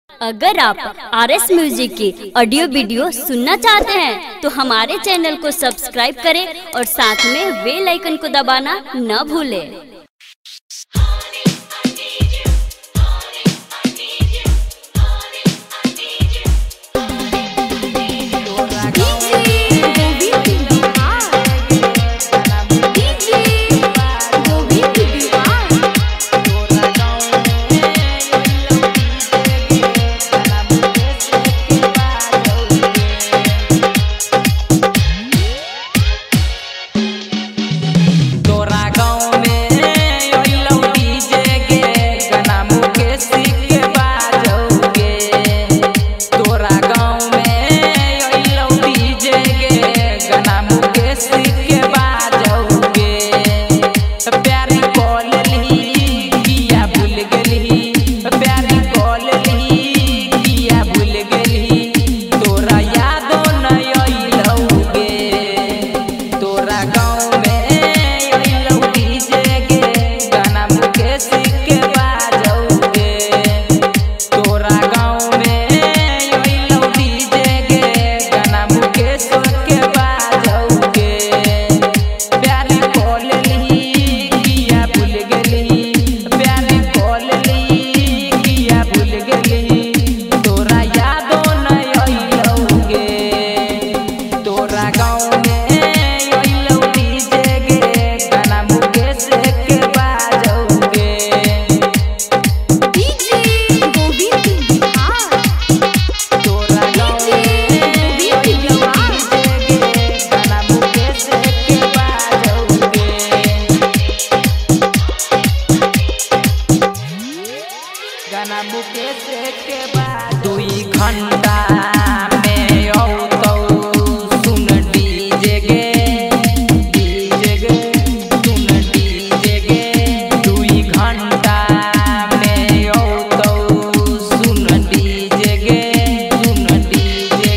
अगर आप RS music की ऑडियो वीडियो सुनना चाहते हैं तो हमारे चैनल को सब्सक्राइब करें और साथ में बेल आइकन को दबाना न भूलें। दुई घंटा में औतो सुन डीजे गे सुन डीजे गे। दुई घंटा में औतो सुन डीजे गे सुन डीजे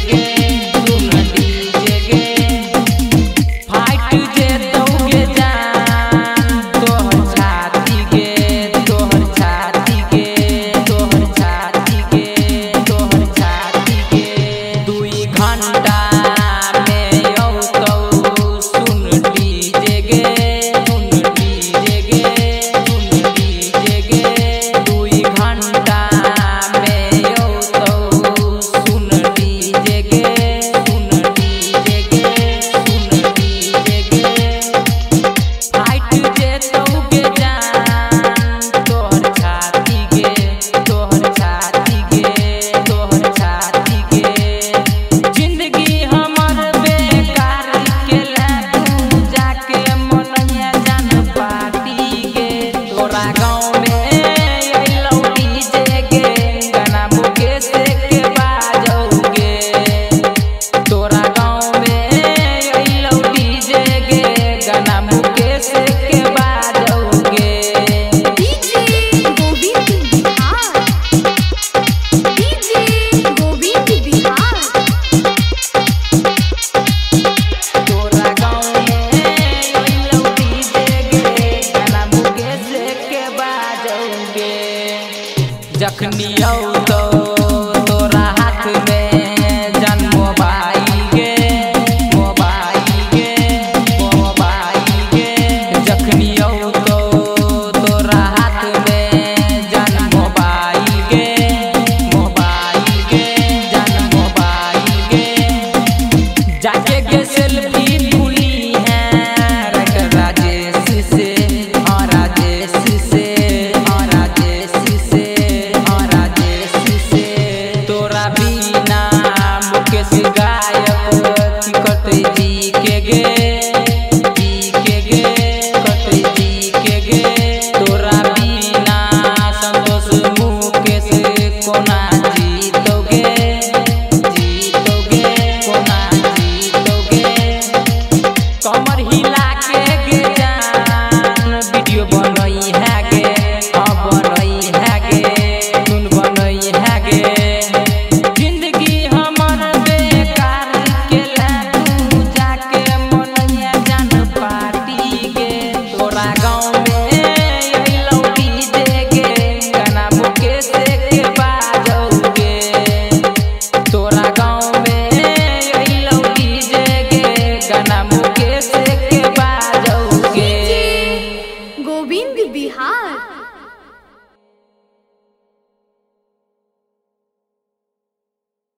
गे। फाइट जे दोगे जान तोहर छाती गे तोहर छाती गे तोहर छाती गे तोहर छाती गे। दुई घंटा में औतो सुन डीजे गे सुन डीजे गे सुन डीजे गे। दुई घंटा में औतो सुन डीजे गे सुन डीजे गे सुन डीजे गे। फाइट जे तोगे जान तोहर छाती गे तोहर छाती गे तोहर छाती गे। जिंदगी हमर बेकार केला तू जाके मनैया जान पार्टी गे। तोरा गाँव में अइलौ डीजे गे गाना मुकेश के बाजौगे। तोरा गाँव में अइलौ डीजे गे गाना मुकेश के बाजौगे। तोरा गाँव में अइलौ डीजे गे गाना मुकेश के बाजौगे। जखनी औतो